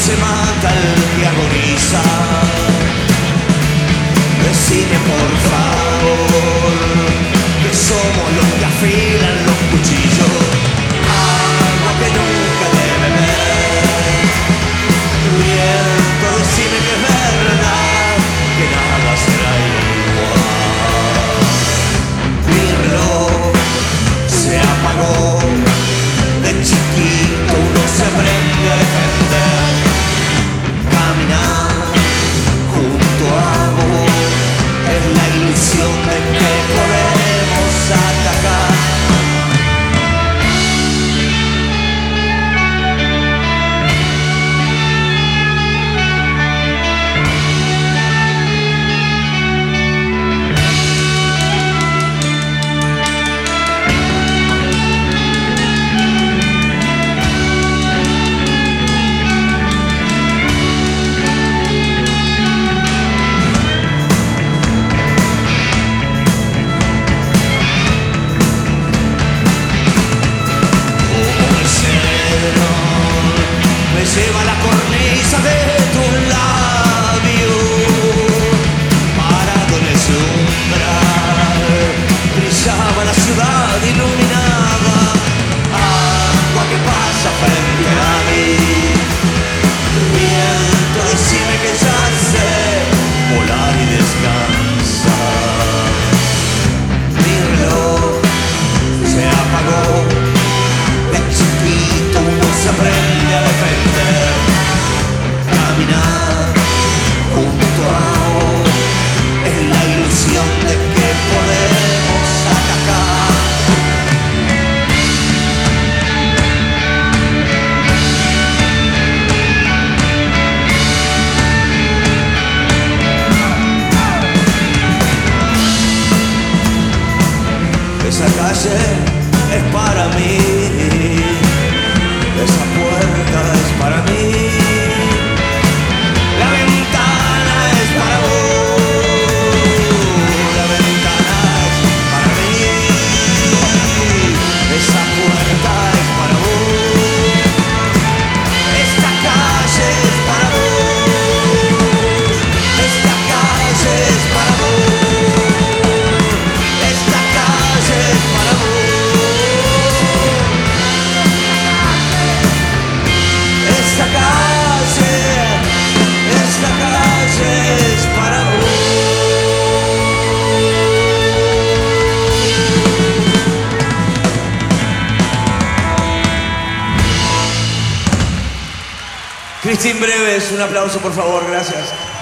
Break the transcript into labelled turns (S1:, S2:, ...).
S1: se mata el que agoniza. Decime por favor que somos los que afilan los cuchillos. Agua que nunca debe beber. Viento, decime que es verdad, que nada será igual. Mi reloj se apagó. De chiquito uno se aprende a defender. Caminar junto a vos es la ilusión de que podemos atacar. Lleva la cornisa de tus labios, parado en ese umbral, brillaba la ciudad iluminada. Agua que pasa frente a mí. Viento, decime que ya sé volar y descansar. Mi reloj se apagó. De chiquito uno se aprende a defender. Caminar junto a vos es la ilusión de que podemos atacar. Esa calle es para mí. Esa puerta es para mí. La ventana es para vos. La ventana es para mí. Esa puerta es para vos. Esta calle es para vos. Esta calle es para vos. Esta calle es para vos. Esta calle es para vos. Cristín Breves, un aplauso por favor, gracias.